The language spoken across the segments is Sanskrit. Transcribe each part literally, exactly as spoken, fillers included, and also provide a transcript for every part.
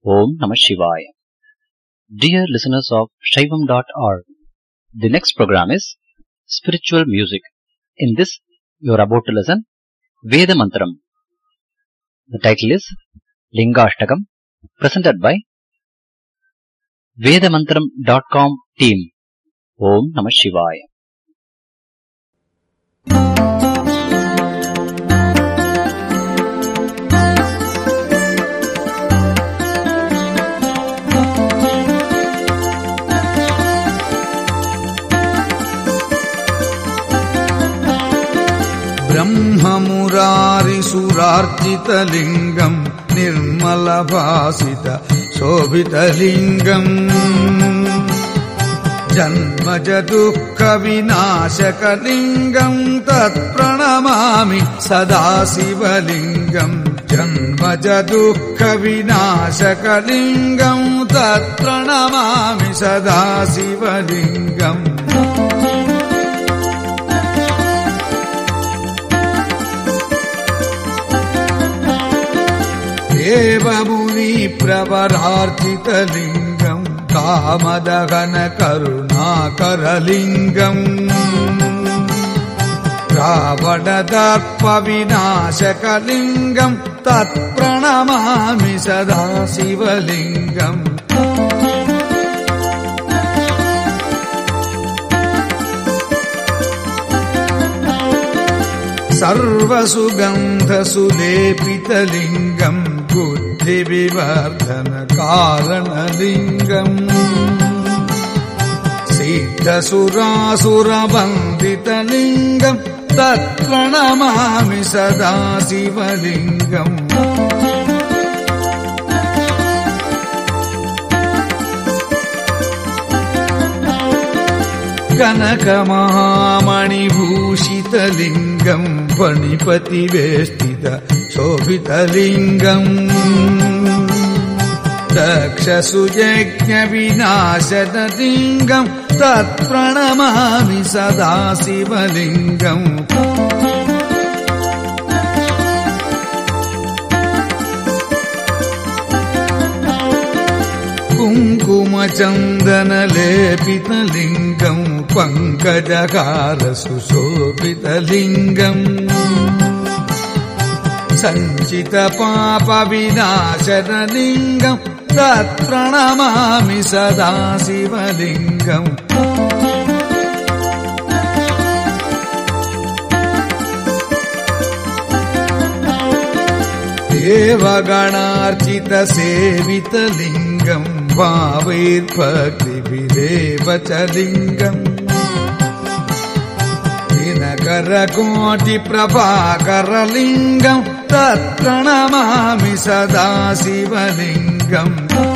Om Namah Shivaya. Dear listeners of Shaivam dot org, the next program is Spiritual Music. In this, you are about to listen Veda Mantram. The title is Lingashtakam, presented by Vedamantram dot com team. Om Namah Shivaya. ब्रह्ममुरारिसुरार्चितलिङ्गम् निर्मलभासित शोभितलिङ्गम् जन्मज दुःखविनाशकलिङ्गम् तत्प्रणमामि सदा शिवलिङ्गम् जन्मज दुःखविनाशकलिङ्गम् तत्प्रणमामि सदा शिवलिङ्गम् देवमुनि प्रवरार्चितलिङ्गम् कामदहन करुणाकरलिङ्गम् रावणदर्पविनाशकलिङ्गम् तत्प्रणमामि सदा शिवलिङ्गम् सर्वसुगन्धसुलेपितलिङ्गम् बुद्धिविवर्धन कारणलिङ्गम् सिद्धसुरासुरवन्दितलिङ्गम् तत्प्रणमामि सदा शिवलिङ्गम् कनकमहामणिभूषितलिङ्गम् फणिपतिवेष्टित शोभितलिङ्गम् दक्षसुयज्ञविनाशनलिङ्गम् तत्प्रणमामि सदा शिवलिङ्गम् कुङ्कुमचन्दनलेपितलिङ्गम् पङ्कजकारसुशोभितलिङ्गम् सञ्चितपापविनाशनलिङ्गम् तत्प्रणमामि सदा शिवलिङ्गम् देवगणार्चितसेवितलिङ्गम् भावैर्भक्तिभिरेव च लिङ्गम् दिनकरकोटिप्रभाकरलिङ्गम् तत्प्रणमामि सदा शिवलिङ्गम्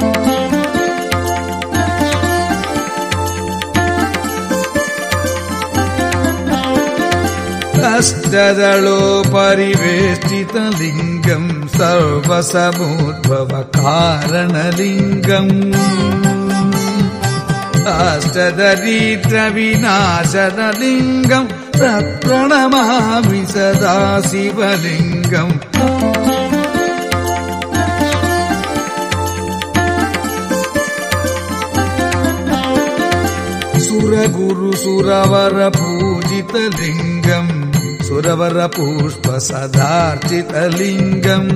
अष्टदलोपरिवेष्टितलिङ्गम् सर्वसमुद्भवकारणलिङ्गम् अष्टदरिद्रविनाशनलिङ्गम् तत्प्रणमामि सदा शिवलिङ्गम् सुरगुरुसुरवरपूजितलिङ्गम् सुरवरपुष्पसदार्चितलिङ्गम्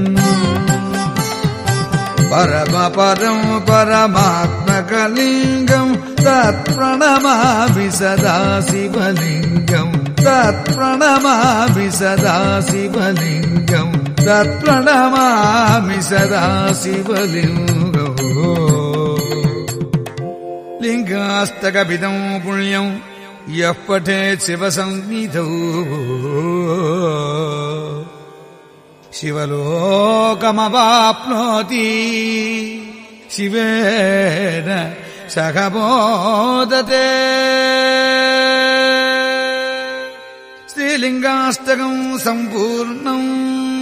परमपरं परमात्मकलिङ्गम् तत्प्रणमामि सदा शिवलिङ्गम् तत्प्रणमामि सदा शिवलिङ्गम् तत्प्रणमामि सदा शिवलिङ्गम् लिङ्गास्तकविदं पुण्यं यः पठेत् शिवसंविधौ शिवलोकमवाप्नोति शिवेन सह मोदते श्रीलिङ्गाष्टकं सम्पूर्णम्